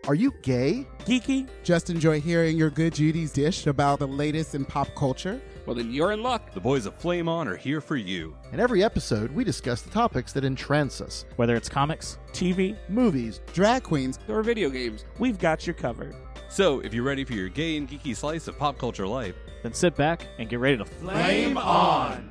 Are you gay? Geeky? Just enjoy hearing your good Judy's dish about the latest in pop culture? Well, then you're in luck. The boys of Flame On are here for you. In every episode, we discuss the topics that entrance us. Whether it's comics, TV, Movies, drag queens, or video games, we've got you covered. So, if you're ready for your gay and geeky slice of pop culture life, then sit back and get ready to Flame On!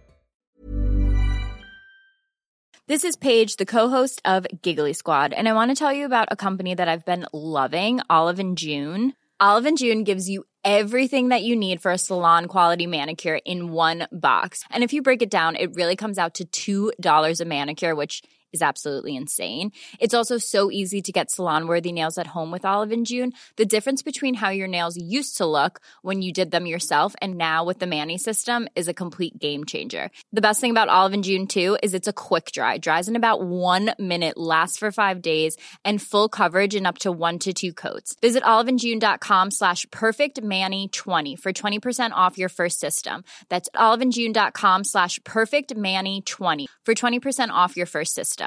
This is Paige, the co-host of Giggly Squad, and I want to tell you about a company that I've been loving, Olive & June. Olive & June gives you everything that you need for a salon-quality manicure in one box. And if you break it down, it really comes out to $2 a manicure, which is absolutely insane. It's also so easy to get salon-worthy nails at home with Olive & June. The difference between how your nails used to look when you did them yourself and now with the Mani system is a complete game changer. The best thing about Olive & June, too, is it's a quick dry. Dries in about 1 minute, lasts for 5 days, and full coverage in up to 1 to 2 coats. Visit oliveandjune.com/perfectmani20 for 20% off your first system. That's oliveandjune.com/perfectmani20 for 20% off your first system.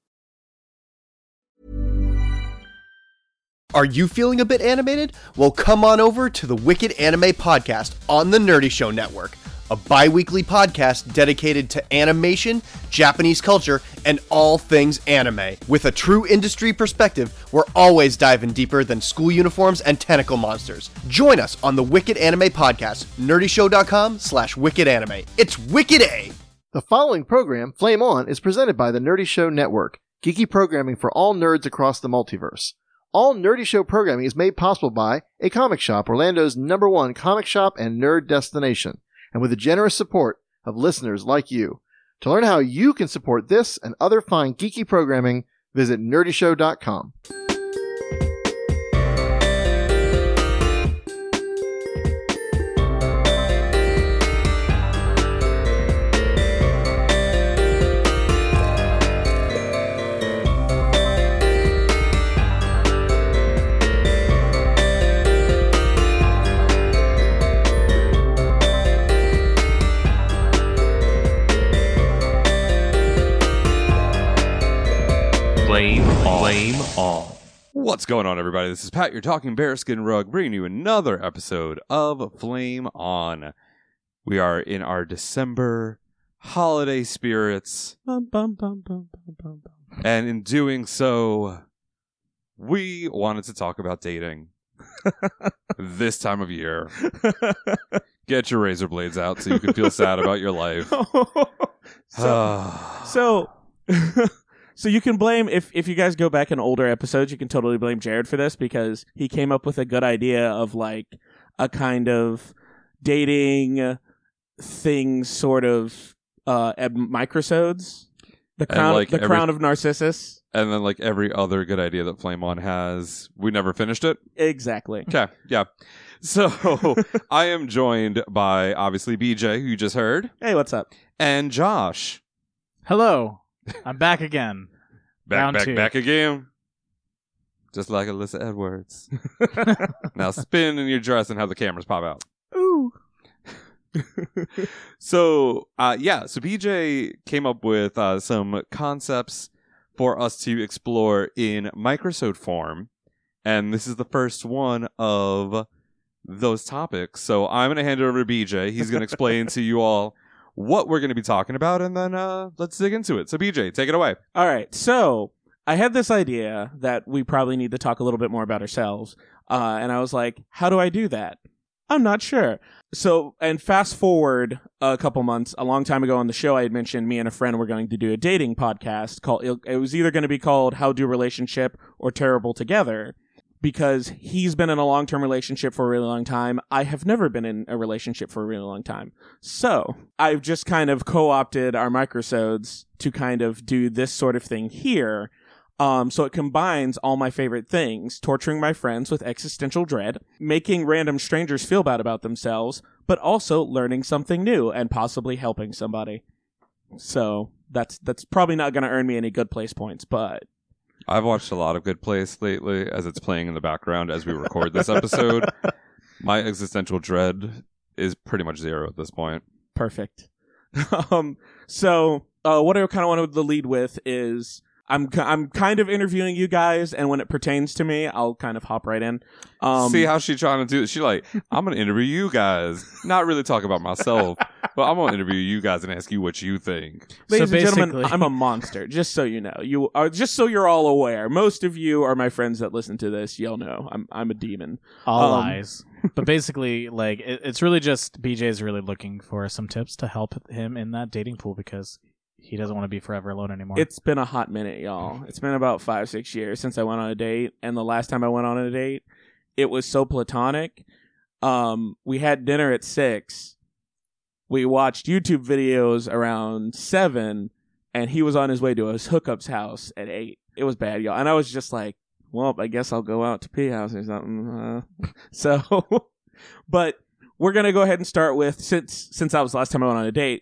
Are you feeling a bit animated? Well, come on over to the Wicked Anime Podcast on the Nerdy Show Network, a bi-weekly podcast dedicated to animation, Japanese culture, and all things anime. With a true industry perspective, we're always diving deeper than school uniforms and tentacle monsters. Join us on the Wicked Anime Podcast, nerdyshow.com/wickedanime. It's Wicked A! The following program, Flame On, is presented by the Nerdy Show Network, geeky programming for all nerds across the multiverse. All Nerdy Show programming is made possible by A Comic Shop, Orlando's #1 comic shop and nerd destination, and with the generous support of listeners like you. To learn how you can support this and other fine geeky programming, visit nerdyshow.com. Flame On. What's going on, everybody? This is Pat, your talking bearskin rug, bringing you another episode of Flame On. We are in our December holiday spirits. And in doing so, we wanted to talk about dating. This time of year. Get your razor blades out so you can feel sad about your life. So you can blame, if you guys go back in older episodes, you can totally blame Jared for this because he came up with a good idea of like a kind of dating thing sort of microsodes. The crown of Narcissus. And then like every other good idea that Flame On has, we never finished it. Exactly. Okay, yeah. So I am joined by obviously BJ, who you just heard. Hey, what's up? And Josh. Hello. I'm back again. Back again. Just like Alyssa Edwards. Now spin in your dress and have the cameras pop out. Ooh. So BJ came up with some concepts for us to explore in microsode form. And this is the first one of those topics. So I'm going to hand it over to BJ. He's going to explain to you all what we're going to be talking about, and then let's dig into it. So, BJ, take it away. All right. So, I had this idea that we probably need to talk a little bit more about ourselves, and I was like, how do I do that? I'm not sure. So, and fast forward a couple months, a long time ago on the show, I had mentioned me and a friend were going to do a dating podcast called, it was either going to be called How Do Relationship or Terrible Together. Because he's been in a long-term relationship for a really long time. I have never been in a relationship for a really long time. So I've just kind of co-opted our microsodes to kind of do this sort of thing here. So it combines all my favorite things, torturing my friends with existential dread, making random strangers feel bad about themselves, but also learning something new and possibly helping somebody. So that's probably not going to earn me any good place points, but I've watched a lot of Good Place lately as it's playing in the background as we record this episode. My existential dread is pretty much 0 at this point. Perfect. So what I kind of wanted to lead with is I'm kind of interviewing you guys, and when it pertains to me, I'll kind of hop right in. See how she trying to do it? She like, I'm going to interview you guys. Not really talk about myself, but I'm going to interview you guys and ask you what you think. Ladies and gentlemen, basically- I'm a monster. Just so you know, you are just so you're all aware. Most of you are my friends that listen to this. You'll know I'm a demon. All lies. But basically, like, it's really just BJ's really looking for some tips to help him in that dating pool because he doesn't want to be forever alone anymore. It's been a hot minute, y'all. It's been about 5-6 years since I went on a date, and the last time I went on a date, it was so platonic. We had dinner at 6. We watched YouTube videos around 7, and he was on his way to his hookup's house at 8. It was bad, y'all. And I was just like, well, I guess I'll go out to P House or something. So, but we're going to go ahead and start with, since that was the last time I went on a date,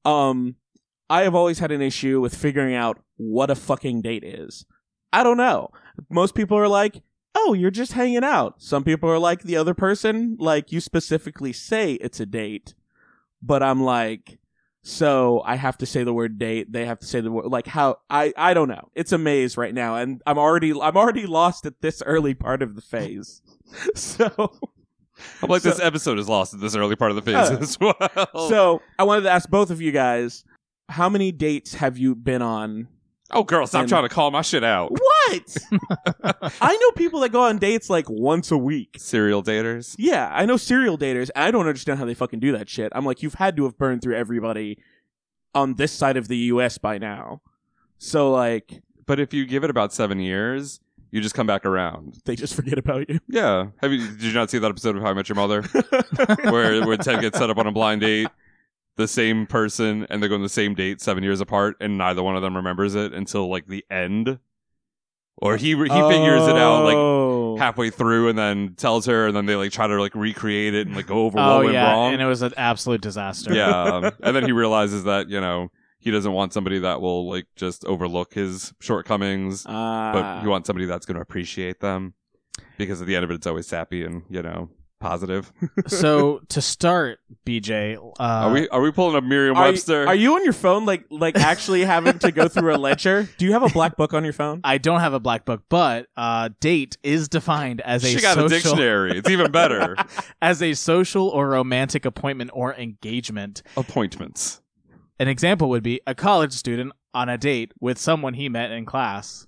I have always had an issue with figuring out what a fucking date is. I don't know. Most people are like, oh, you're just hanging out. Some people are like the other person, like you specifically say it's a date. But I'm like, so I have to say the word date. They have to say the word, like how, I don't know. It's a maze right now. And I'm already lost at this early part of the phase. So I'm like, this episode is lost at this early part of the phase as well. So I wanted to ask both of you guys, how many dates have you been on? Oh, girl, stop trying to call my shit out. What? I know people that go on dates like once a week. Serial daters? Yeah, I know serial daters, and I don't understand how they fucking do that shit. I'm like, you've had to have burned through everybody on this side of the U.S. by now. So, like... But if you give it about 7 years, you just come back around. They just forget about you. Yeah. Did you not see that episode of How I Met Your Mother? where Ted gets set up on a blind date, the same person, and they go on the same date 7 years apart, and neither one of them remembers it until, like, the end? Or he figures it out, like, halfway through and then tells her, and then they, like, try to, like, recreate it and, like, go over what went wrong. And it was an absolute disaster. Yeah. And then he realizes that, you know, he doesn't want somebody that will, like, just overlook his shortcomings, but he wants somebody that's going to appreciate them. Because at the end of it, it's always sappy and, you know, positive. So to start, BJ, are we pulling up Merriam-Webster? Are you on your phone, like actually having to go through a ledger? Do you have a black book on your phone? I don't have a black book, but date is defined as a She got social, a dictionary. It's even better. as a social or romantic appointment or engagement. Appointments. An example would be a college student on a date with someone he met in class.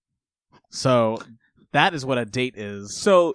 So that is what a date is. So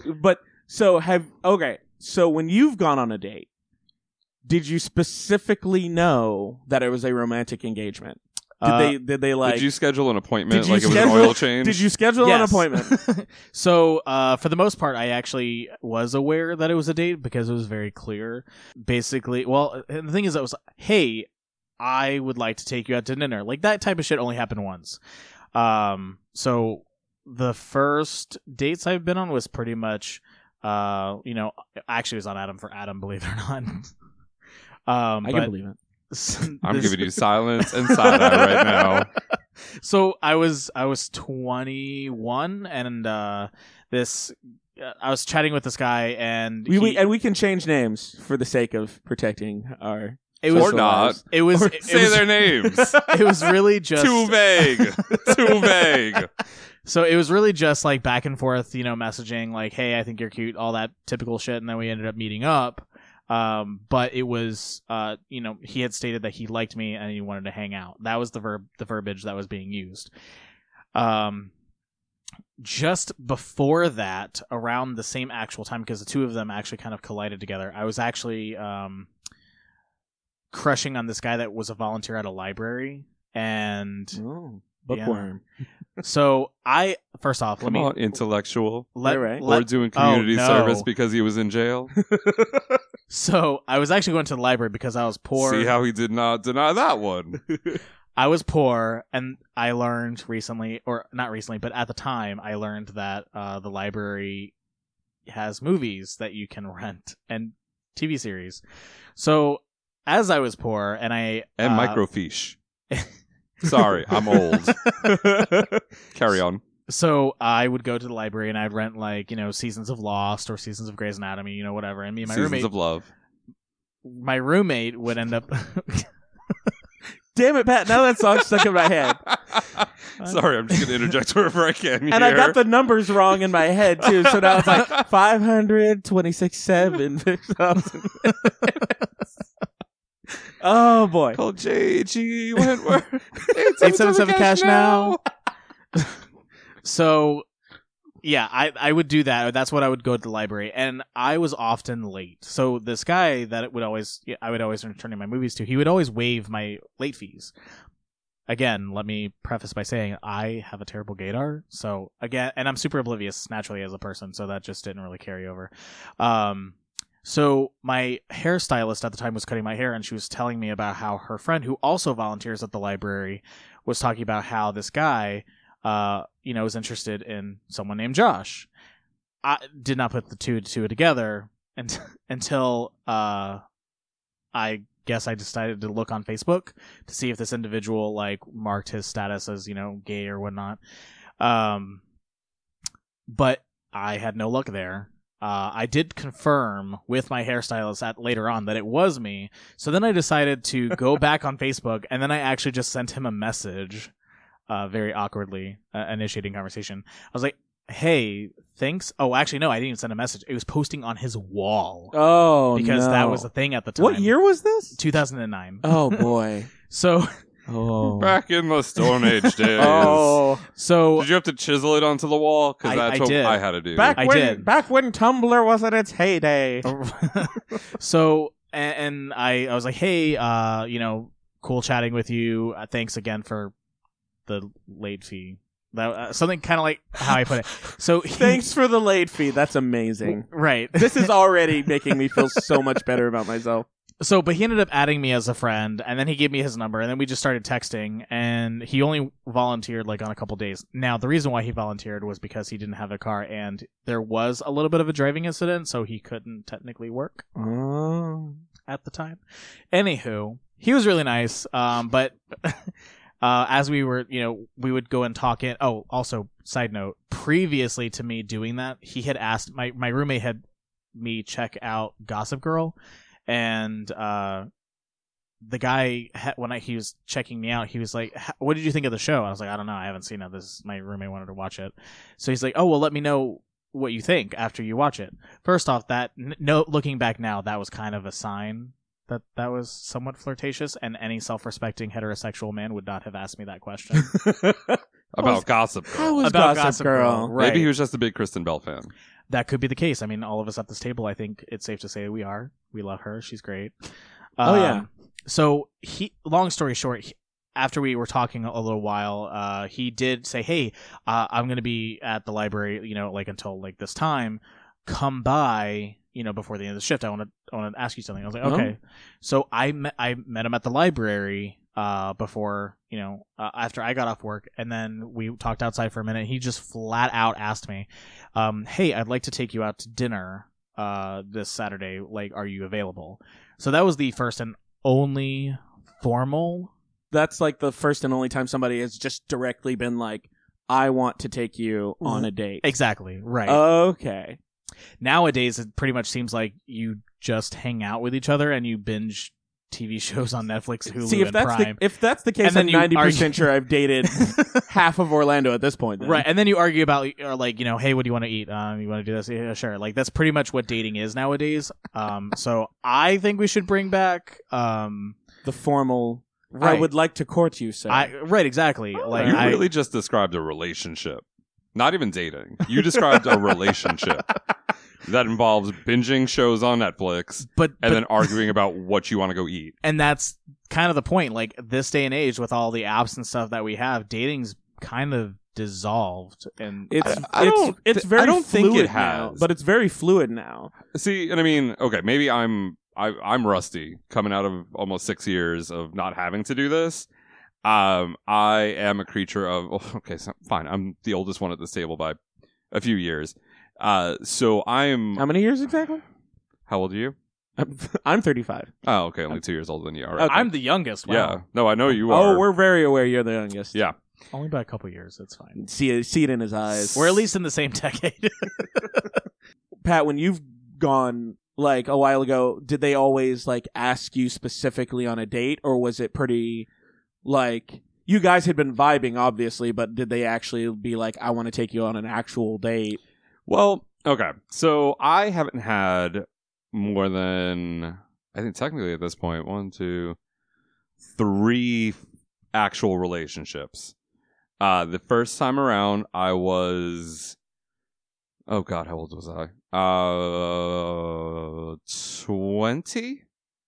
when you've gone on a date, did you specifically know that it was a romantic engagement? Did they like? Did you schedule an appointment Did you like it was an schedule- oil change? Did you schedule an Yes. appointment? So, for the most part, I actually was aware that it was a date because it was very clear. Basically, well, and the thing is, it was, hey, I would like to take you out to dinner. Like, that type of shit only happened once. So the first dates I've been on was pretty much, actually it was on Adam for Adam, believe it or not. I can believe it. I'm giving you silence and side eye right now. So I was 21 and I was chatting with this guy and we can change names for the sake of protecting our Or not. It was Or say their names. It was really just Too vague. Too vague. So it was really just like back and forth, messaging like, "Hey, I think you're cute," all that typical shit, and then we ended up meeting up. But it was, he had stated that he liked me and he wanted to hang out. That was the verbiage that was being used. Just before that, around the same actual time, because the two of them actually kind of collided together, I was actually crushing on this guy that was a volunteer at a library, and bookworm. so first off, Come on, intellectual. Right. Or doing community no. service because he was in jail. So I was actually going to the library because I was poor. See how he did not deny that one. I was poor, and I learned recently, or not recently, but at the time, I learned that the library has movies that you can rent and TV series. So as I was poor, and microfiche. Sorry, I'm old. Carry on. So I would go to the library and I'd rent seasons of Lost or seasons of Grey's Anatomy, whatever. And me and my Seasons roommate, of Love. my roommate would end up. Damn it, Pat! Now that song's stuck in my head. Sorry, I'm just going to interject wherever I can. And I got the numbers wrong in my head too, so now it's like 526,700,000. Oh boy! Call J.G. Wentworth. 877 cash now. So, yeah, I would do that. That's what I would go to the library, and I was often late. So this guy that I would always return in my movies to, he would always waive my late fees. Again, let me preface by saying I have a terrible gaydar. So again, and I'm super oblivious naturally as a person, so that just didn't really carry over. So my hairstylist at the time was cutting my hair, and she was telling me about how her friend, who also volunteers at the library, was talking about how this guy, was interested in someone named Josh. I did not put the two together until I guess I decided to look on Facebook to see if this individual marked his status as gay or whatnot. But I had no luck there. I did confirm with my hairstylist later on that it was me. So then I decided to go back on Facebook, and then I actually just sent him a message, very awkwardly, initiating conversation. I was like, hey, thanks. Oh, actually, no, I didn't even send a message. It was posting on his wall. Oh, because no. that was the thing at the time. What year was this? 2009. Oh, boy. So... Oh. Back in the Stone Age days. Oh. So did you have to chisel it onto the wall? Because that's what did. I had to do. Back I when did. Back when Tumblr was at its heyday. So, and I was like, hey, cool chatting with you. Thanks again for the late fee. That something kind of like how I put it. So thanks for the late fee. That's amazing. Right. This is already making me feel so much better about myself. So, but he ended up adding me as a friend, and then he gave me his number, and then we just started texting, and he only volunteered on a couple days. Now, the reason why he volunteered was because he didn't have a car, and there was a little bit of a driving incident, so he couldn't technically work at the time. Anywho, he was really nice, but as we were, we would go and talk in. Oh, also, side note, previously to me doing that, he had asked, my roommate had me check out Gossip Girl. And the guy, when he was checking me out, he was like, what did you think of the show? I was like, I don't know. I haven't seen it. My roommate wanted to watch it. So he's like, oh, well, let me know what you think after you watch it. First off, looking back now, that was kind of a sign that was somewhat flirtatious, and any self-respecting heterosexual man would not have asked me that question. About Gossip Girl. How was About Gossip Girl? Right. Maybe he was just a big Kristen Bell fan. That could be the case. I mean, all of us at this table, I think it's safe to say we are. We love her. She's great. Oh, yeah. So long story short, after we were talking a little while, he did say, hey, I'm going to be at the library, until this time. Come by, before the end of the shift. I want to ask you something. I was like, okay. So I met him at the library before, after I got off work, and then we talked outside for a minute. He just flat out asked me, hey, I'd like to take you out to dinner this Saturday. Are you available? So that was the first and only formal. That's the first and only time somebody has just directly been like, I want to take you on a date. Exactly. Right. Okay. Nowadays, it pretty much seems like you just hang out with each other and you binge TV shows on Netflix, Hulu, See, if and that's Prime. if that's the case, And then I'm you 90% sure I've dated half of Orlando at this point. Then. Right, and then you argue about, hey, what do you want to eat? You want to do this? Yeah, sure. That's pretty much what dating is nowadays. So I think we should bring back the formal. Right. I would like to court you, sir. Right, exactly. You really just described a relationship. Not even dating. You described a relationship that involves binging shows on Netflix and then arguing about what you want to go eat. And that's kind of the point. This day and age, with all the apps and stuff that we have, dating's kind of dissolved. And it's very I don't think fluid it now, has. but it's very fluid now. See, and I mean, okay, maybe I'm rusty coming out of almost 6 years of not having to do this. I am a creature of, okay, so fine. I'm the oldest one at this table by a few years. So I'm... How many years exactly? How old are you? I'm 35. Oh, okay. Only 2 years older than you. All right. I'm the youngest. Wow. Yeah. No, I know you are. Oh, we're very aware you're the youngest. Yeah. Only by a couple years. That's fine. See it in his eyes. We're at least in the same decade. Pat, when you've gone a while ago, did they always ask you specifically on a date, or was it pretty you guys had been vibing, obviously, but did they actually be like, I want to take you on an actual date? Well, okay. So I haven't had more than, I think technically at this point, 1, 2, 3 actual relationships. The first time around, I was, oh God, how old was I? 20?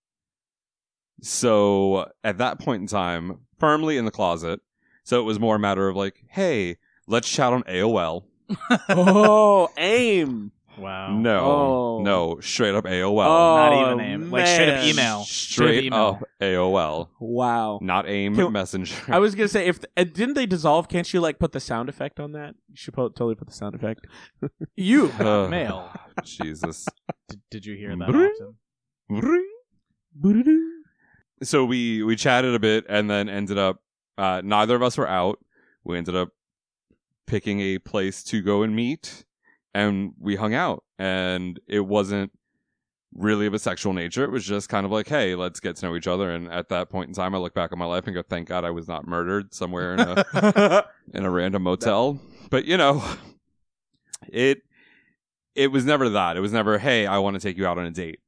So at that point in time, firmly in the closet. So it was more a matter of like, hey, let's chat on AOL. Oh, AIM. Wow. No, straight up AOL. Not even AIM. Like straight up man. email. Straight up AOL. Wow. Not AIM Can- Messenger. I was gonna say, if didn't they dissolve? Can't you like put the sound effect on that? You should totally put the sound effect. You Uh, mail. Jesus. Did you hear that often? So we chatted a bit and then ended up, neither of us were out. We ended up picking a place to go and meet, and we hung out. And it wasn't really of a sexual nature. It was just kind of like, hey, let's get to know each other. And at that point in time, I look back on my life and go, thank God I was not murdered somewhere in a in a random motel. But you know, it was never that. It was never, hey, I want to take you out on a date.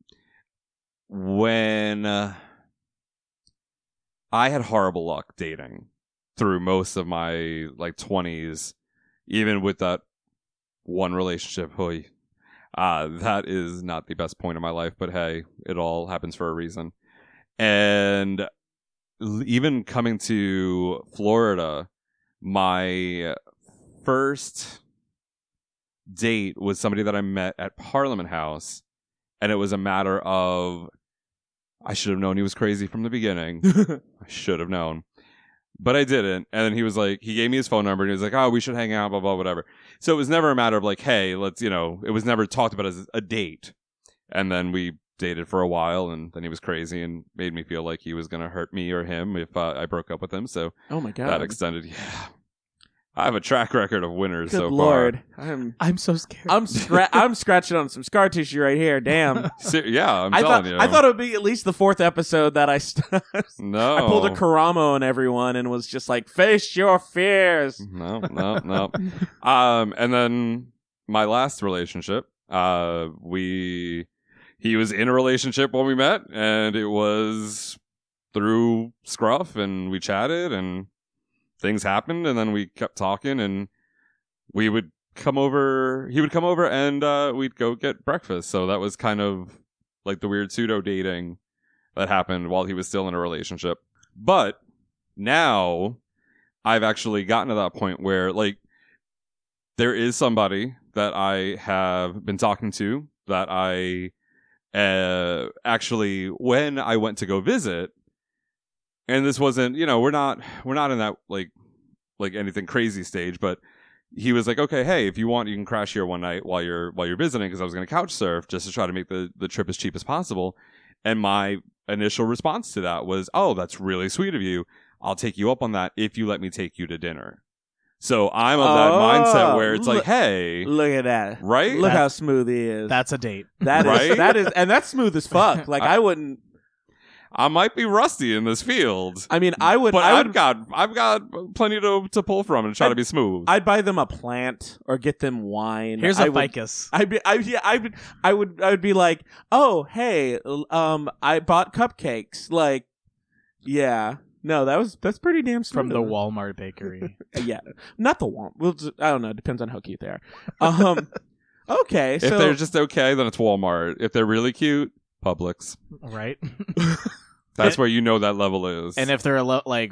When I had horrible luck dating through most of my like 20s, even with that one relationship. That is not the best point of my life, but hey, it all happens for a reason. And even coming to Florida, my first date was somebody that I met at Parliament House, and it was a matter of, I should have known he was crazy from the beginning. I should have known. But I didn't. And then he was like, he gave me his phone number and he was like, oh, we should hang out, blah, blah, whatever. So it was never a matter of like, hey, let's, it was never talked about as a date. And then we dated for a while, and then he was crazy and made me feel like he was going to hurt me or him if I broke up with him. So Oh my God. that extended. Yeah. I have a track record of winners Good so Lord. far. I'm so scared. I'm scratching on some scar tissue right here. Damn. Yeah, I'm I telling thought you. I thought it would be at least the 4th episode that I No. I pulled a Karamo on everyone and was just like, face your fears. No. And then my last relationship, he was in a relationship when we met, and it was through Scruff, and we chatted, and things happened, and then we kept talking, and he would come over, and we'd go get breakfast. So that was kind of like the weird pseudo dating that happened while he was still in a relationship. But now I've actually gotten to that point where like there is somebody that I have been talking to that I actually, when I went to go visit, and this wasn't, we're not in that like anything crazy stage, but he was like, okay, hey, if you want, you can crash here one night while you're visiting, because I was going to couch surf just to try to make the trip as cheap as possible. And my initial response to that was, oh, that's really sweet of you. I'll take you up on that if you let me take you to dinner. So I'm of that mindset where it's like, hey, Look at that. right? Look how smooth he is. That's a date. That is Right? that is, and that's smooth as fuck. Like I wouldn't. I might be rusty in this field, I mean, I would. but I I've would. got plenty to pull from and try to be smooth. I'd buy them a plant or get them wine. Here's I a would- ficus. I would be like, oh, hey, I bought cupcakes. Like, yeah, no, that's pretty damn smooth. From the Walmart bakery. Yeah, not the Walmart. I don't know. Depends on how cute they are. Okay, If so they're just okay, then it's Walmart. If they're really cute, Publix. Right? That's where you know that level is. And if they're like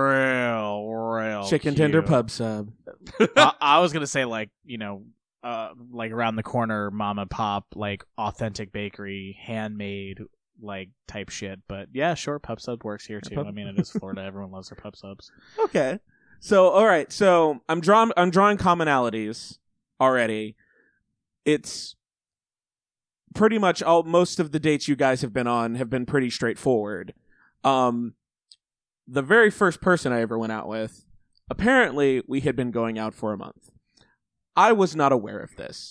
real chicken cute. tender pub sub. I was gonna say like like around the corner mom and pop, like authentic bakery, handmade like type shit. But yeah, sure, pub sub works here too. I mean, it is Florida. Everyone loves their pub subs. Okay, so all right, so I'm drawing commonalities already. It's pretty much most of the dates you guys have been on have been pretty straightforward. The very first person I ever went out with, apparently we had been going out for a month. I was not aware of this.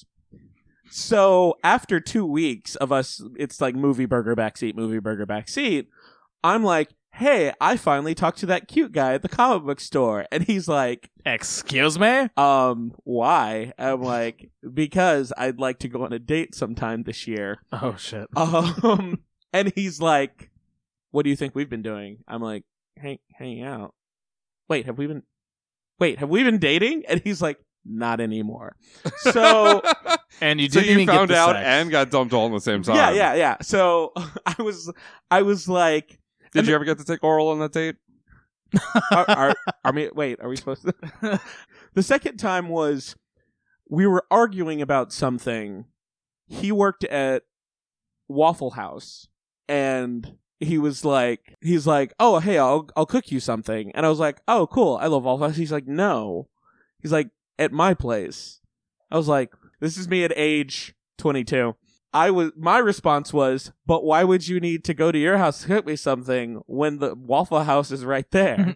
So after 2 weeks of us, it's like movie burger backseat. I'm like, hey, I finally talked to that cute guy at the comic book store. And he's like, Excuse me? why? I'm like, because I'd like to go on a date sometime this year. Oh, shit. And he's like, what do you think we've been doing? I'm like, hanging out. Wait, have we been dating? And he's like, not anymore. So, And you So didn't you even found get the out sex. and got dumped all at the same time. yeah. So I was like, Did you ever get to take oral on that date? are we supposed to? The second time was we were arguing about something. He worked at Waffle House, and he's like, oh, hey, I'll cook you something. And I was like, oh, cool, I love Waffle House. He's like, no. He's like, at my place. I was like, this is me at age 22. My response was, but why would you need to go to your house to cook me something when the Waffle House is right there?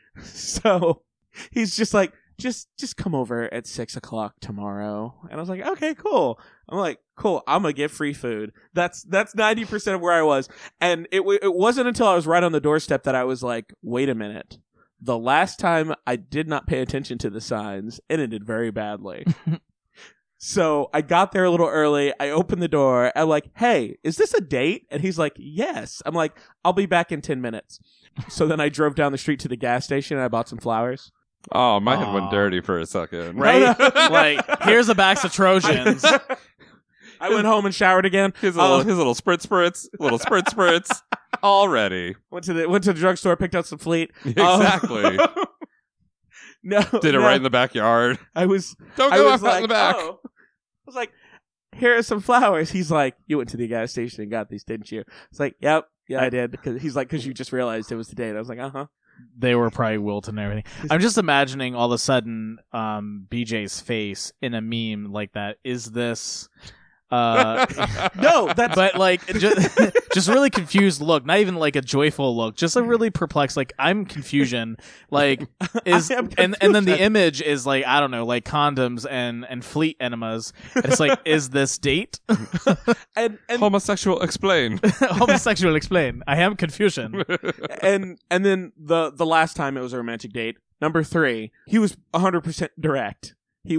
So he's just like, just come over at 6:00 tomorrow. And I was like, okay, cool. I'm like, cool, I'm gonna get free food. That's 90% of where I was. And it wasn't until I was right on the doorstep that I was like, wait a minute. The last time I did not pay attention to the signs, it ended very badly. So I got there a little early. I opened the door. I'm like, hey, is this a date? And he's like, yes. I'm like, I'll be back in 10 minutes. So then I drove down the street to the gas station and I bought some flowers. Oh, my head went dirty for a second. Right? Like, here's a box of Trojans. I went home and showered again. His little spritz, little spritz, already. Went to the drugstore, picked out some Fleet. Exactly. No, Did it right in the backyard. Don't Don't go out in the back. Oh. I was like, here are some flowers. He's like, you went to the gas station and got these, didn't you? It's like, yep, yeah, I did. Because you just realized it was the date. I was like, uh-huh. They were probably wilted and everything. I'm just imagining all of a sudden BJ's face in a meme like that. Is this... No, that's... But like just really confused look, not even like a joyful look, just a really perplexed, like, I'm confusion, like, is and then the image is like, I don't know, like condoms and Fleet enemas, and it's like, is this date? and Homosexual explain. Homosexual explain. I am confusion. and then the last time it was a romantic date, number 3, he was 100% direct.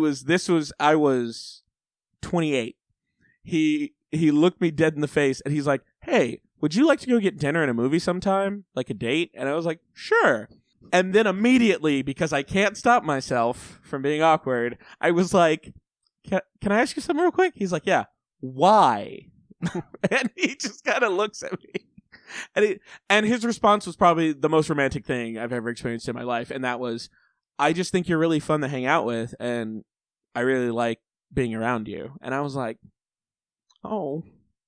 I was 28. He looked me dead in the face and he's like, hey, would you like to go get dinner and a movie sometime? Like a date? And I was like, sure. And then immediately, because I can't stop myself from being awkward, I was like, can I ask you something real quick? He's like, yeah. Why? And he just kind of looks at me. And his response was probably the most romantic thing I've ever experienced in my life. And that was, I just think you're really fun to hang out with. And I really like being around you. And I was like, Oh,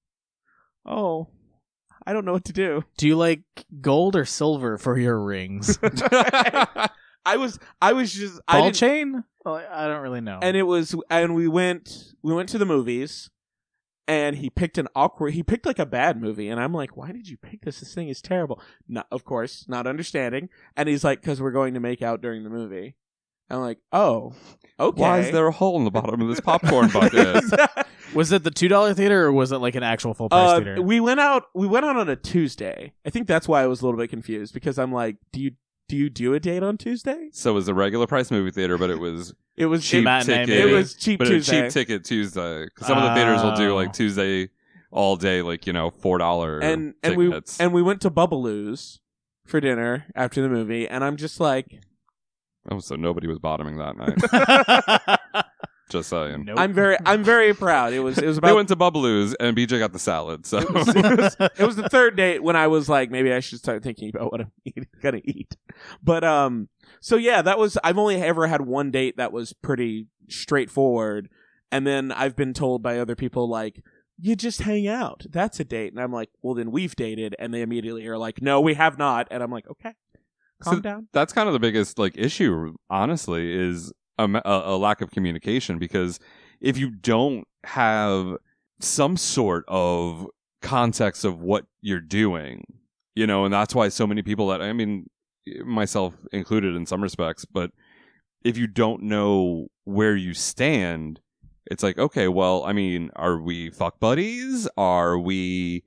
I don't know what to do. Do you like gold or silver for your rings? I was just Ball chain? Well, I don't really know. And we went to the movies, and he picked like a bad movie, and I'm like, why did you pick this? This thing is terrible. Not, of course, not understanding. And he's like, because we're going to make out during the movie. I'm like, oh, okay. Why is there a hole in the bottom of this popcorn bucket? Was it the $2 theater or was it like an actual full price theater? We went out on a Tuesday. I think that's why I was a little bit confused, because I'm like, do you do a date on Tuesday? So it was a regular price movie theater, but it was cheap matinee, ticket. It was cheap but Tuesday. It was cheap ticket Tuesday. 'Cause some of the theaters will do like Tuesday all day, like, $4 and tickets. we went to Bubbaloo's for dinner after the movie, and I'm just like, oh, so nobody was bottoming that night. Just saying. Nope. I'm very proud. It was about. They went to Bubbaloo's and BJ got the salad. So It was the third date when I was like, maybe I should start thinking about what I'm gonna eat. But so yeah, I've only ever had one date that was pretty straightforward, and then I've been told by other people, like, you just hang out, that's a date. And I'm like, well, then we've dated. And they immediately are like, no, we have not. And I'm like, okay, calm down. that's kind of the biggest issue, honestly, is a lack of communication. Because if you don't have some sort of context of what you're doing, and that's why so many people that, I mean, myself included in some respects, but if you don't know where you stand, it's like, okay, well, I mean, are we fuck buddies? Are we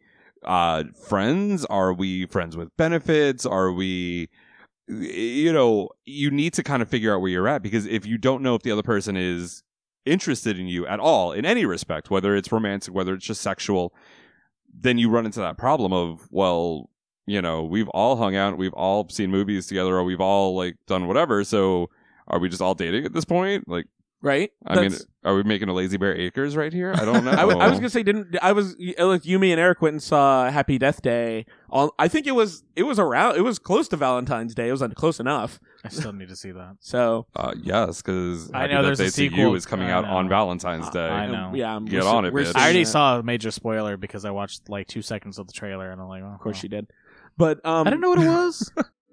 friends? Are we friends with benefits? Are we, you need to kind of figure out where you're at, because if you don't know if the other person is interested in you at all in any respect, whether it's romantic, whether it's just sexual, then you run into that problem of, well, we've all hung out, we've all seen movies together, or we've all like done whatever. So are we just all dating at this point? Like, right? I mean, are we making a Lazy Bear Acres right here? I don't know. I was gonna say, Yumi and Eric went and saw Happy Death Day. I think it was close to Valentine's Day. It was close enough. I still need to see that. So yes, because I know there's a sequel. You is coming out on Valentine's Day. I know. Yeah, get on it, bitch. I already saw a major spoiler because I watched like 2 seconds of the trailer, and I'm like, of course you did. But I didn't know what it was.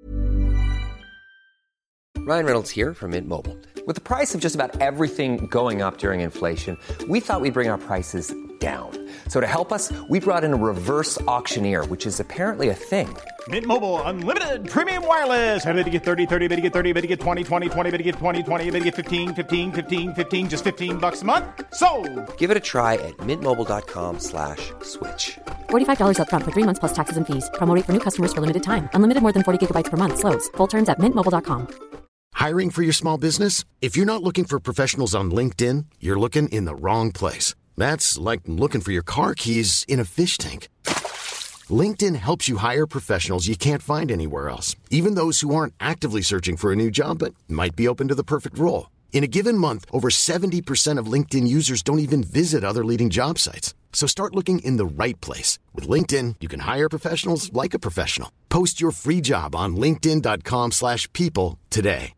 Ryan Reynolds here from Mint Mobile. With the price of just about everything going up during inflation, we thought we'd bring our prices down. So to help us, we brought in a reverse auctioneer, which is apparently a thing. Mint Mobile Unlimited Premium Wireless. How to get 30, 30, bit to get 30, bit to get 20, 20, 20, bit to get 20, 20, bit to get 15, 15, 15, 15, just $15 a month? Sold! Give it a try at mintmobile.com/switch. $45 up front for 3 months plus taxes and fees. Promo rate for new customers for limited time. Unlimited more than 40 gigabytes per month. Slows full terms at mintmobile.com. Hiring for your small business? If you're not looking for professionals on LinkedIn, you're looking in the wrong place. That's like looking for your car keys in a fish tank. LinkedIn helps you hire professionals you can't find anywhere else, even those who aren't actively searching for a new job but might be open to the perfect role. In a given month, over 70% of LinkedIn users don't even visit other leading job sites. So start looking in the right place. With LinkedIn, you can hire professionals like a professional. Post your free job on linkedin.com/people today.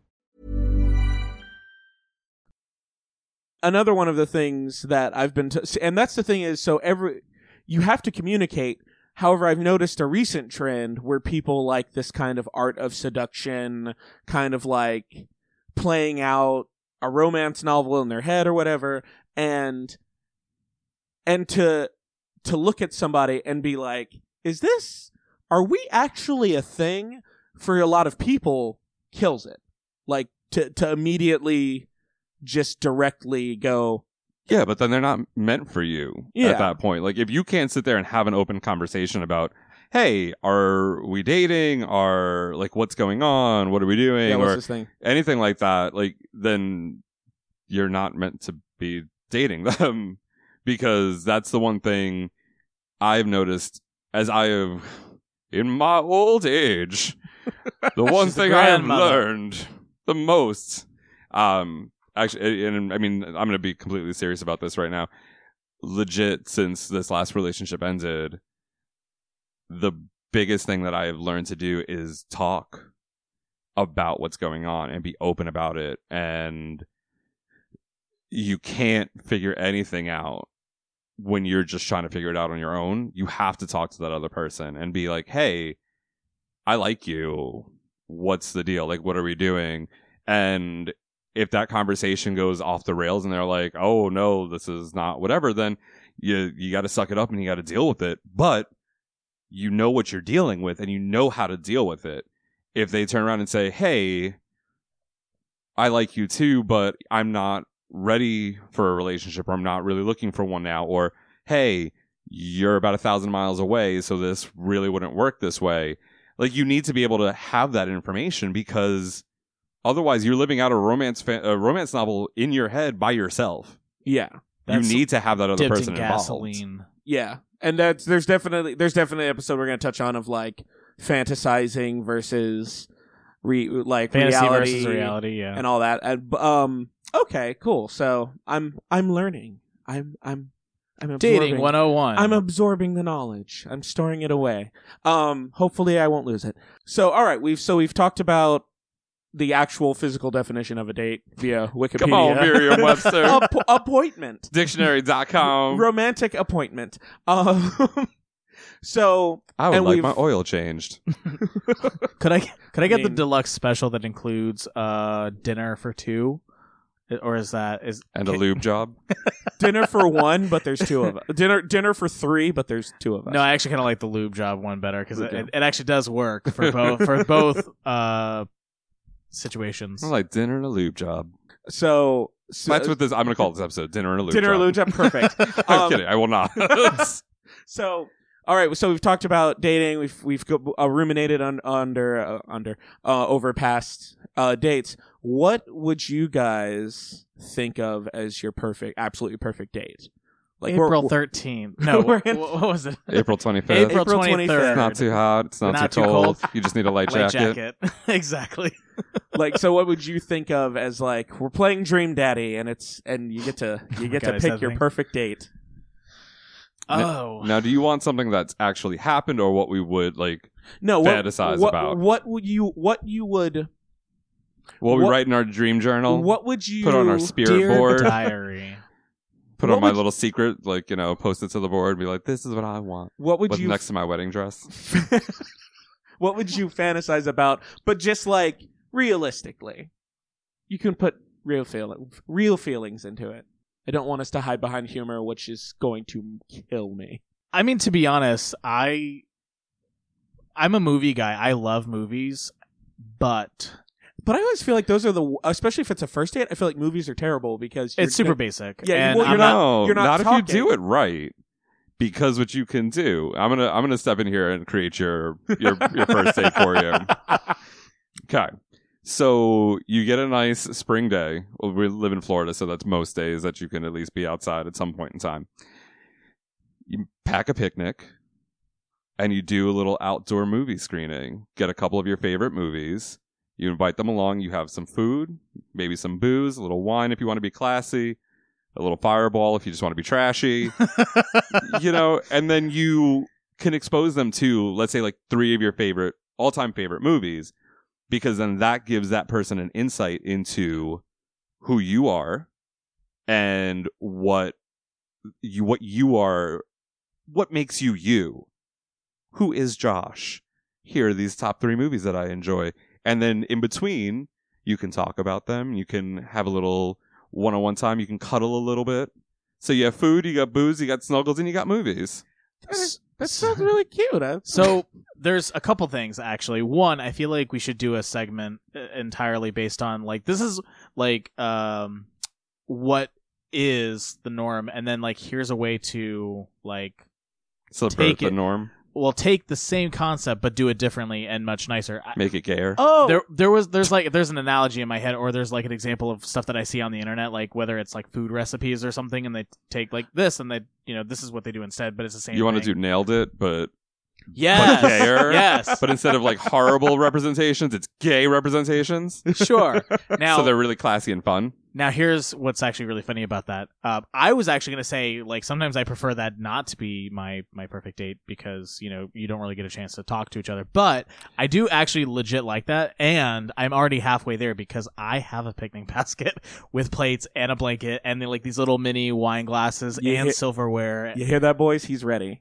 Another one of the things that I've been and that's the thing is, you have to communicate. However, I've noticed a recent trend where people like this kind of art of seduction, kind of like playing out a romance novel in their head or whatever, and to look at somebody and be like, are we actually a thing? For a lot of people, kills it. Like to immediately just directly go, yeah, but then they're not meant for you at that point. Like, if you can't sit there and have an open conversation about, hey, are we dating? What's going on? What are we doing? Yeah, what's or this thing? Anything like that, like, then you're not meant to be dating them. Because that's the one thing I've noticed as I have, in my old age, the one thing I have learned the most, actually, and I mean, I'm going to be completely serious about this right now. Legit, since this last relationship ended, the biggest thing that I have learned to do is talk about what's going on and be open about it. And you can't figure anything out when you're just trying to figure it out on your own. You have to talk to that other person and be like, hey, I like you. What's the deal? Like, what are we doing? And if that conversation goes off the rails and they're like, oh no, this is not whatever, then you got to suck it up and you got to deal with it. But you know what you're dealing with and you know how to deal with it. If they turn around and say, hey, I like you too, but I'm not ready for a relationship, or I'm not really looking for one now, or hey, you're about 1,000 miles away, so this really wouldn't work this way. Like, you need to be able to have that information, because otherwise you're living out a romance novel in your head by yourself. Yeah. You need to have that other person involved. Gasoline. Yeah. And there's definitely an episode we're going to touch on of like fantasizing versus fantasy reality versus reality, yeah, and all that. Okay, cool. So I'm learning. I'm absorbing. Dating 101. I'm absorbing the knowledge. I'm storing it away. Hopefully I won't lose it. So all right, we've talked about the actual physical definition of a date via Wikipedia. Come on, Merriam-Webster. Appointment. Dictionary.com. Romantic appointment. So I would like my oil changed. Could I get the deluxe special that includes dinner for two? Or and a lube job? Dinner for one, but there's two of us. Dinner for three, but there's two of us. No, I actually kind of like the lube job one better because it actually does work for both situations. I like dinner and a lube job. So that's what this. I'm going to call this episode "Dinner and a Lube Job." Dinner and a lube job, perfect. I'm kidding. I will not. So All right, so we've talked about dating. We've ruminated over past dates. What would you guys think of as your absolutely perfect date? Like April 13th. No, what was it? April 25th. April 23rd. It's not too hot. It's not too cold. You just need a light jacket. Exactly. Like, so what would you think of as like we're playing Dream Daddy and you get to pick your perfect date? Oh. Now, do you want something that's actually happened, or what we would fantasize about? What we write in our dream journal? What would you put on our spirit Dear board? Diary. Put on my little secret, post it to the board. Be like, this is what I want. What would you next to my wedding dress? What would you fantasize about? But just like realistically, you can put real feelings into it. I don't want us to hide behind humor, which is going to kill me. I mean, to be honest, I'm a movie guy. I love movies, but I always feel like those are especially if it's a first date, I feel like movies are terrible because it's super basic. Yeah, and you're not if you do it right. Because what you can do, I'm gonna step in here and create your first date for you. Okay. So you get a nice spring day. Well, we live in Florida, so that's most days that you can at least be outside at some point in time. You pack a picnic, and you do a little outdoor movie screening. Get a couple of your favorite movies. You invite them along. You have some food, maybe some booze, a little wine if you want to be classy, a little Fireball if you just want to be trashy, and then you can expose them to, let's say, like 3 of your all-time favorite movies. Because then that gives that person an insight into who you are and what you are, what makes you you. Who is Josh? Here are these top 3 movies that I enjoy. And then in between, you can talk about them. You can have a little one-on-one time. You can cuddle a little bit. So you have food, you got booze, you got snuggles, and you got movies. That sounds really cute. So there's a couple things, actually. One, I feel like we should do a segment entirely based on, like, this is, like, what is the norm, and then, like, here's a way to, like, subvert the norm. Well, take the same concept but do it differently and much nicer. Make it gayer. Oh, there's an analogy in my head, or there's like an example of stuff that I see on the internet, like whether it's like food recipes or something, and they take like this and they, this is what they do instead, but it's the same. You want to do Nailed It, but yes, but gayer. Yes, but instead of like horrible representations, it's gay representations. Sure. Now, so they're really classy and fun. Now, here's what's actually really funny about that. I was actually going to say, like, sometimes I prefer that not to be my perfect date because, you don't really get a chance to talk to each other. But I do actually legit like that, and I'm already halfway there because I have a picnic basket with plates and a blanket and like these little mini wine glasses and silverware. You hear that, boys? He's ready.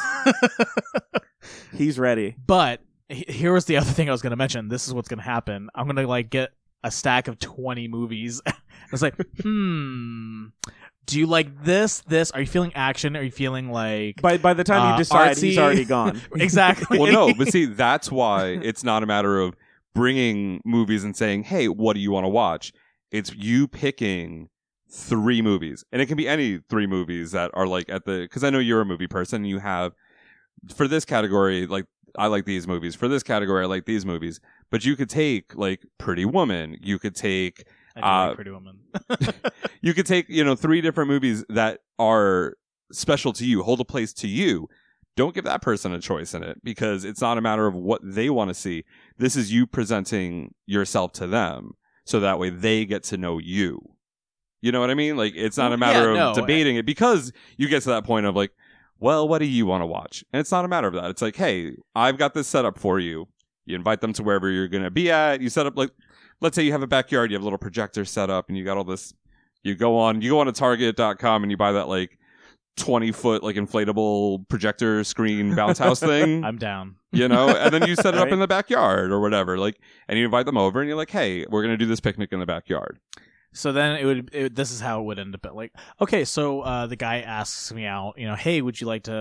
He's ready. But here was the other thing I was going to mention. This is what's going to happen. I'm going to, like, get a stack of 20 movies. I was like, do you like this? Are you feeling action? Are you feeling like... By the time you decide, artsy? He's already gone. Exactly. Well, no, but see, that's why it's not a matter of bringing movies and saying, hey, what do you want to watch? It's you picking 3 movies. And it can be any 3 movies that are like because I know you're a movie person. You have, for this category, like, I like these movies. For this category, I like these movies. But you could take, like, Pretty Woman. You could take... I do like Pretty Woman. You could take, 3 different movies that are special to you, hold a place to you. Don't give that person a choice in it because it's not a matter of what they want to see. This is you presenting yourself to them so that way they get to know you. You know what I mean? Like, it's not a matter of debating it because you get to that point of like, well, what do you want to watch? And it's not a matter of that. It's like, hey, I've got this set up for you. You invite them to wherever you're going to be at. You set up, like, let's say you have a backyard. You have a little projector set up and you got all this. You go on to Target.com and you buy that, like, 20-foot, like, inflatable projector screen bounce house thing. I'm down. And then you set it up in the backyard or whatever. Like, and you invite them over and you're like, hey, we're going to do this picnic in the backyard. So then this is how it would end up. Like, okay, so the guy asks me out, hey, would you like to,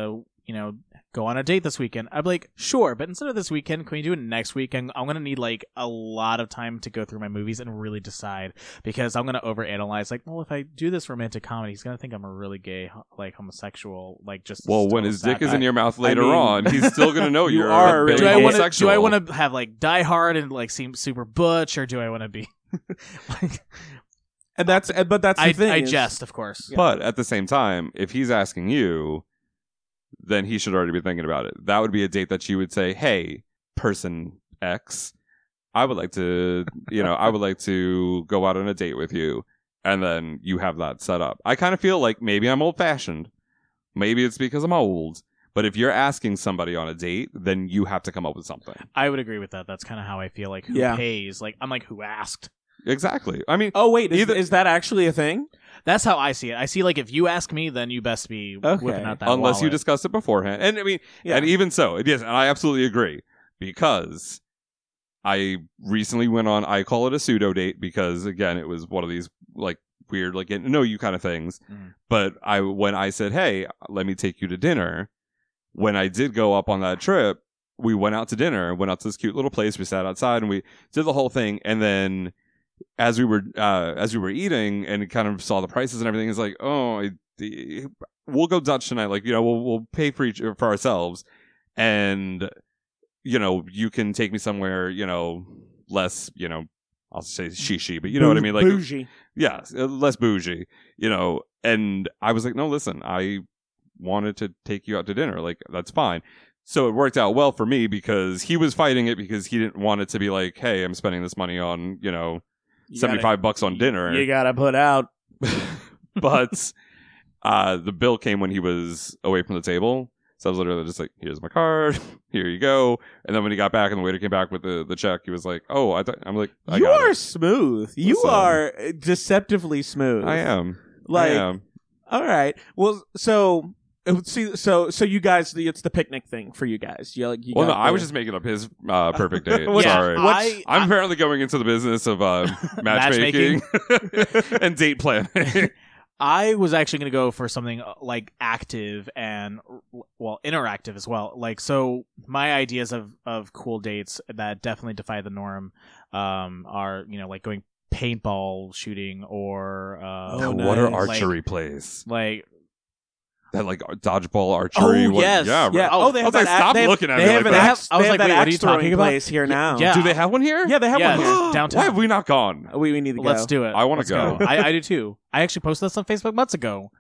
go on a date this weekend. I'd be like, sure, but instead of this weekend, can we do it next weekend? I'm going to need like a lot of time to go through my movies and really decide, because I'm going to overanalyze. Like, well, if I do this romantic comedy, he's going to think I'm a really gay, like homosexual, like just. Well, when his dick is in your mouth later on, he's still going to know you you're are a big really homosexual. Do I want to have like Die Hard and like seem super butch, or do I want to be like? But that's the thing. I jest, of course. But at the same time, if he's asking you, then he should already be thinking about it. That would be a date that you would say, "Hey, person X, I would like to, I would like to go out on a date with you," and then you have that set up. I kind of feel like maybe I'm old-fashioned. Maybe it's because I'm old. But if you're asking somebody on a date, then you have to come up with something. I would agree with that. That's kind of how I feel. Like, who pays? Like, I'm like, who asked? Exactly. I mean, oh wait, is that actually a thing? That's how I see it. I see like if you ask me, then you best be whipping out that unless you wallet. discuss it beforehand. And I mean, and even so, it is. And I absolutely agree, because I recently went on, I call it a pseudo date, because again, it was one of these like weird, like get to know you kind of things. But when I said, "Hey, let me take you to dinner," when I did go up on that trip, we went out to dinner, went out to this cute little place. We sat outside and we did the whole thing. And then as we were eating and kind of saw the prices and everything, it's like, oh, we'll go Dutch tonight. Like, we'll pay for ourselves, and you can take me somewhere, less, I'll say shishi, but you know what I mean, like bougie. Yeah, less bougie, And I was like, no, listen, I wanted to take you out to dinner. Like, that's fine. So it worked out well for me, because he was fighting it because he didn't want it to be like, hey, I'm spending this money on, $75 on dinner. You gotta put out. But the bill came when he was away from the table. So I was literally just like, here's my card. Here you go. And then when he got back and the waiter came back with the check, he was like, oh, I'm like, you are smooth. You are deceptively smooth. I am. Like, I am. All right. Well, so you guys, it's the picnic thing for you guys. I was just making up his perfect date. Yeah, Sorry. I'm apparently going into the business of matchmaking and date planning. I was actually going to go for something like active and, interactive as well. Like, so my ideas of cool dates that definitely defy the norm are, like going paintball shooting or... what are archery plays? Like... That like dodgeball archery. Oh, yes. Yeah. Yeah. Oh, they have that. Stop looking at me like that. I was like, wait, what are you talking about? Place here now. Yeah. Do they have one here? Yeah, they have one here. Downtown. Why have we not gone? We need to go. Let's do it. I want to go. I do too. I actually posted this on Facebook months ago.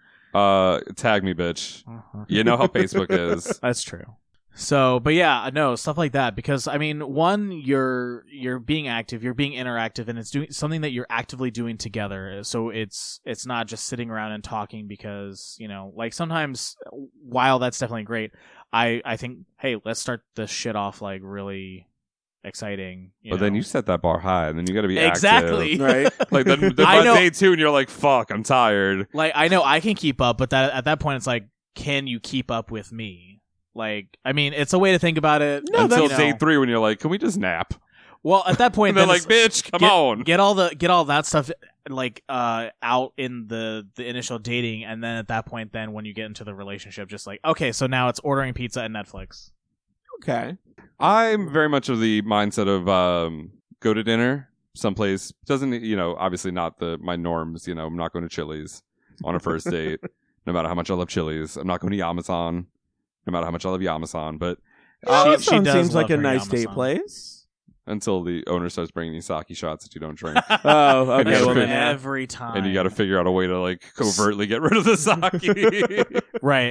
Tag me, bitch. You know how Facebook is. That's true. So, but yeah, no, stuff like that, because I mean, one, you're being active, you're being interactive, and it's doing something that you're actively doing together. So it's not just sitting around and talking, because, like sometimes, while that's definitely great, I think, hey, let's start this shit off like really exciting. But then you set that bar high, and then you got to be exactly active, right? Like then by day 2, and you're like, fuck, I'm tired. Like, I know I can keep up, but at that point, it's like, can you keep up with me? Like, I mean, it's a way to think about it. No, until day 3, when you're like, can we just nap? Well, at that point, they're like, bitch, come on. Get all that stuff like out in the initial dating, and then at that point, then when you get into the relationship, just like, okay, so now it's ordering pizza and Netflix. Okay. I'm very much of the mindset of go to dinner someplace. Doesn't, obviously not my norms. I'm not going to Chili's on a first date, no matter how much I love Chili's. I'm not going to Yamasan, no matter how much I love Yamasan. But she seems like a nice date place. Until the owner starts bringing you sake shots that you don't drink. Oh, okay. Well, then every time. And you got to figure out a way to like covertly get rid of the sake. Right.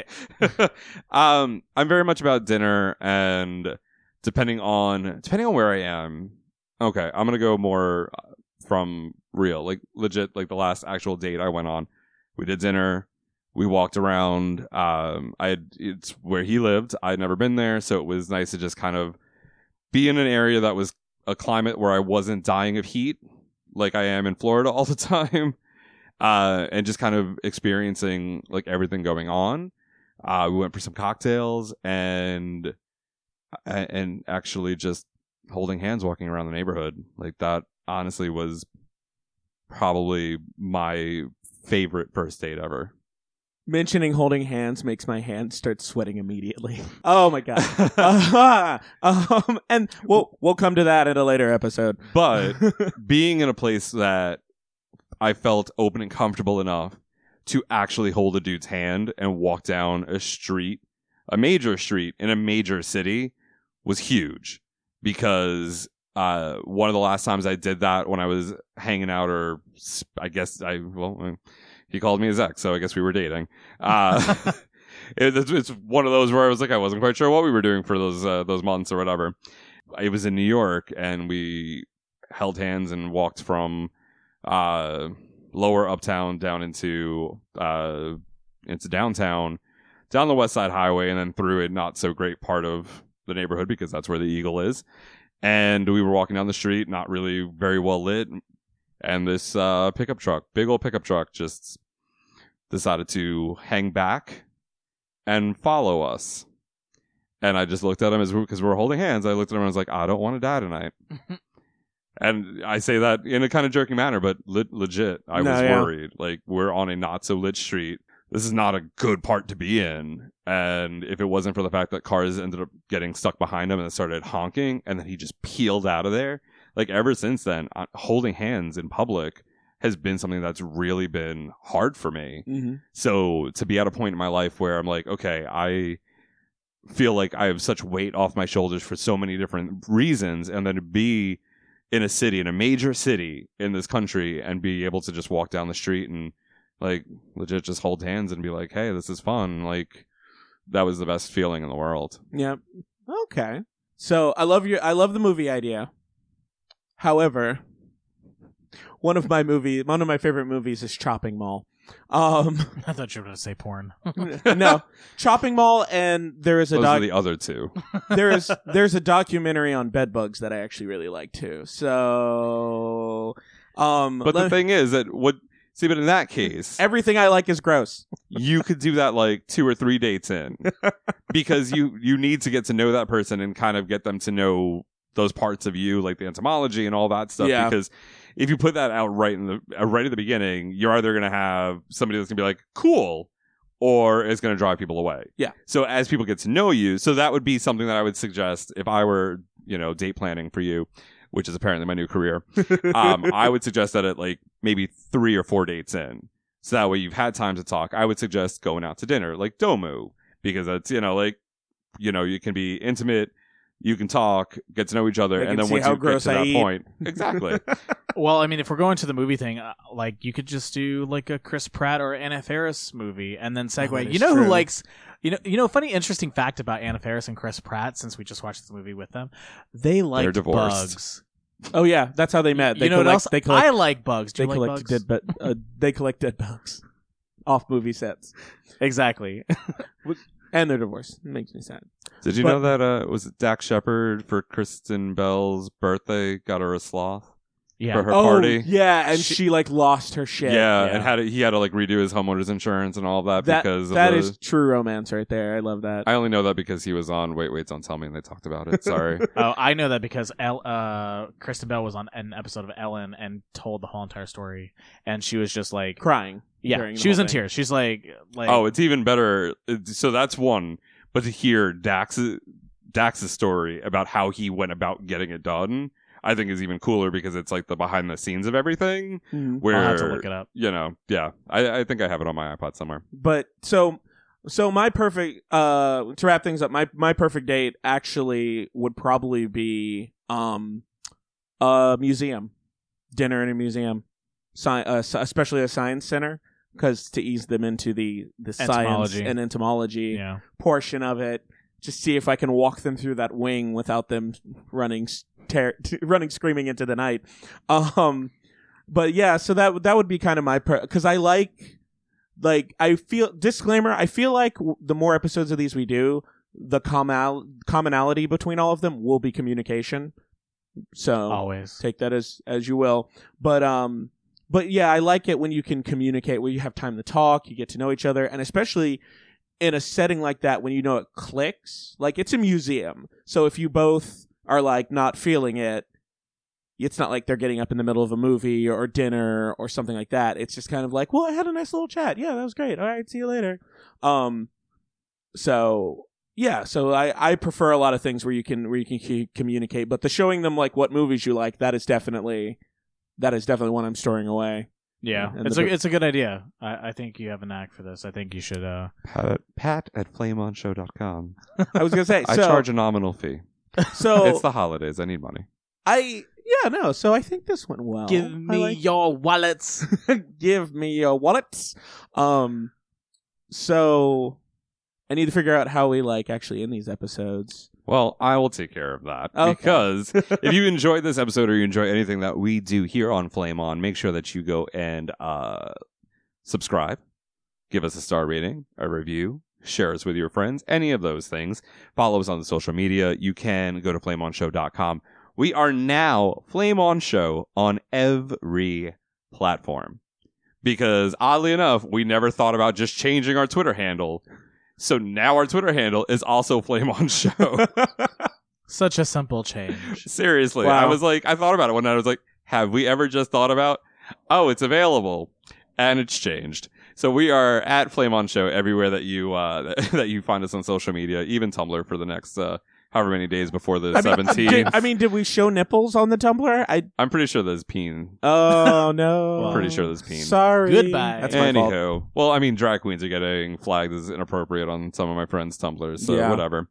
I'm very much about dinner, and depending on where I am. Okay, I'm gonna go more from real, like legit, like the last actual date I went on. We did dinner. We walked around. It's where he lived. I'd never been there, so it was nice to just kind of be in an area that was a climate where I wasn't dying of heat like I am in Florida all the time, and just kind of experiencing like everything going on. We went for some cocktails and actually just holding hands walking around the neighborhood. Like that honestly was probably my favorite first date ever. Mentioning holding hands makes my hands start sweating immediately. Oh my god! And we'll come to that in a later episode. But being in a place that I felt open and comfortable enough to actually hold a dude's hand and walk down a street, a major street in a major city, was huge. Because one of the last times I did that when I was hanging out, or I guess he called me his ex, so I guess we were dating. It's one of those where I was like, I wasn't quite sure what we were doing for those months or whatever. It was in New York, and we held hands and walked from lower uptown down into downtown, down the West Side Highway, and then through a not so great part of the neighborhood because that's where the Eagle is. And we were walking down the street, not really very well lit, and this pickup truck, big old pickup truck, just decided to hang back and follow us. And I just looked at him because we were holding hands. I looked at him and I was like, I don't want to die tonight. And I say that in a kind of jerky manner, but legit, I was worried. Like, we're on a not so lit street. This is not a good part to be in. And if it wasn't for the fact that cars ended up getting stuck behind him and started honking, and then he just peeled out of there. Like, ever since then, holding hands in public has been something that's really been hard for me. Mm-hmm. So to be at a point in my life where I'm like, okay, I feel like I have such weight off my shoulders for so many different reasons, and then to be in a city, in a major city in this country, and be able to just walk down the street and like legit just hold hands and be like, hey, this is fun. Like, that was the best feeling in the world. Yep. Okay. So I love the movie idea. However, one of my favorite movies is Chopping Mall. I thought you were going to say porn. No, Chopping Mall, and there is Those are the other two. There's a documentary on bedbugs that I actually really like too. So, but the thing is that but in that case, everything I like is gross. You could do that like 2 or 3 dates in, because you need to get to know that person and kind of get them to know those parts of you, like the entomology and all that stuff. Yeah. Because if you put that out right at the beginning, you're either going to have somebody that's going to be like, cool, or it's going to drive people away. Yeah. So as people get to know you, so that would be something that I would suggest if I were, date planning for you, which is apparently my new career. I would suggest that at like maybe 3 or 4 dates in. So that way you've had time to talk. I would suggest going out to dinner, like Domu, because that's, you can be intimate. You can talk, get to know each other, and then once you get to that point, exactly. Well, I mean, if we're going to the movie thing, like you could just do like a Chris Pratt or Anna Faris movie, and then segue. Who likes? Funny, interesting fact about Anna Faris and Chris Pratt, since we just watched this movie with them, they like bugs. Oh yeah, that's how they met. What else? I like bugs. Do you like bugs? They collect dead bugs off movie sets. Exactly. And they're divorced. It makes me sad. Did you know that was it Dax Shepard for Kristen Bell's birthday got her a sloth? Yeah. For her party. Yeah, and she like lost her shit. Yeah, and he had to like redo his homeowner's insurance and all that because that is true romance right there. I love that. I only know that because he was on Wait, Don't Tell Me, and they talked about it. Sorry. Oh, I know that because Kristen Bell was on an episode of Ellen and told the whole entire story, and she was just like crying. Yeah, she was in tears. She's like, oh, it's even better. So that's one. But to hear Dax's story about how he went about getting it done, I think is even cooler because it's like the behind the scenes of everything. Where I'll have to look it up. Yeah. I think I have it on my iPod somewhere. But so my perfect to wrap things up, my perfect date actually would probably be a museum, dinner in a museum, especially a science center. Because to ease them into the science and entomology portion of it, just see if I can walk them through that wing without them running screaming into the night. But yeah, so that would be kind of my because I I feel disclaimer. I feel like the more episodes of these we do, the commonality between all of them will be communication. So always take that as you will, But yeah, I like it when you can communicate, where you have time to talk, you get to know each other, and especially in a setting like that when it clicks. Like, it's a museum, so if you both are like not feeling it, it's not like they're getting up in the middle of a movie or dinner or something like that. It's just kind of like, well, I had a nice little chat. Yeah, that was great. All right, see you later. So I prefer a lot of things where you can communicate, but the showing them like what movies you like, that is definitely one I'm storing away. Yeah, it's a good idea. I think you have a knack for this. I think you should Pat at flameonshow.com. I was gonna say, I charge a nominal fee. So it's the holidays. I need money. So I think this went well. Give me your wallets. Give me your wallets. So I need to figure out how we actually end these episodes. Well, I will take care of that. Okay. Because if you enjoyed this episode or you enjoy anything that we do here on Flame On, make sure that you go and subscribe, give us a star rating, a review, share us with your friends, any of those things. Follow us on the social media. You can go to flameonshow.com. We are now Flame On Show on every platform. Because oddly enough, we never thought about just changing our Twitter handle. So now our Twitter handle is also Flame On Show. Such a simple change. Seriously. Wow. I thought about it one night. I was like, have we ever just thought about, oh, it's available. And it's changed. So we are at Flame On Show everywhere that you that you find us on social media, even Tumblr for the next however many days before the 17th. Did we show nipples on the Tumblr? I'm pretty sure there's peen. Oh, no. I'm pretty sure there's peen. Sorry. Goodbye. That's my fault. Anywho, well, drag queens are getting flagged as inappropriate on some of my friends' Tumblrs, so whatever.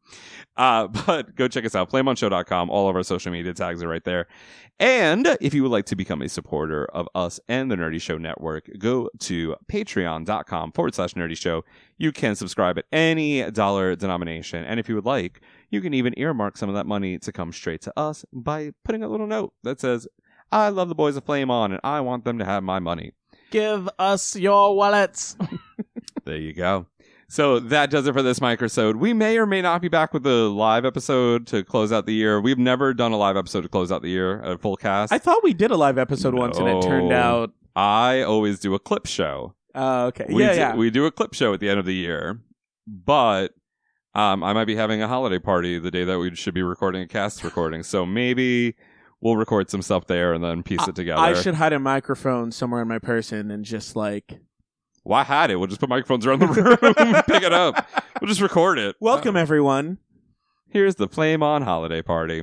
But go check us out, flameonshow.com. All of our social media tags are right there. And if you would like to become a supporter of us and the Nerdy Show Network, go to patreon.com/Nerdy Show. You can subscribe at any dollar denomination. And if you would like, you can even earmark some of that money to come straight to us by putting a little note that says, I love the boys of Flame On and I want them to have my money. Give us your wallets. There you go. So that does it for this microsode. We may or may not be back with a live episode to close out the year. We've never done a live episode to close out the year, a full cast. I thought we did a live episode once and it turned out... I always do a clip show. Okay. We do a clip show at the end of the year. But I might be having a holiday party the day that we should be recording a cast recording. So maybe we'll record some stuff there and then piece it together. I should hide a microphone somewhere in my person and just Why hide it? We'll just put microphones around the room, pick it up. We'll just record it. Welcome, everyone. Here's the Flame On holiday party.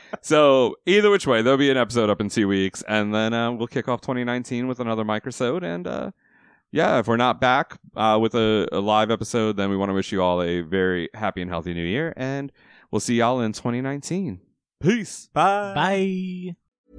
So either which way, there'll be an episode up in 2 weeks, and then we'll kick off 2019 with another microsode. And if we're not back with a live episode, then we want to wish you all a very happy and healthy new year, and we'll see y'all in 2019. Peace. Bye. Bye.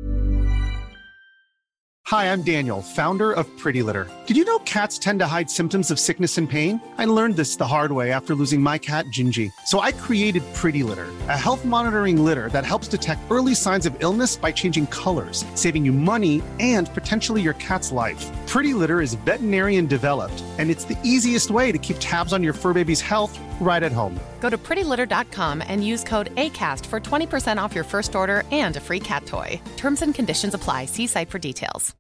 Hi, I'm Daniel, founder of Pretty Litter. Did you know cats tend to hide symptoms of sickness and pain? I learned this the hard way after losing my cat, Gingy. So I created Pretty Litter, a health monitoring litter that helps detect early signs of illness by changing colors, saving you money and potentially your cat's life. Pretty Litter is veterinarian developed, and it's the easiest way to keep tabs on your fur baby's health right at home. Go to prettylitter.com and use code ACAST for 20% off your first order and a free cat toy. Terms and conditions apply. See site for details.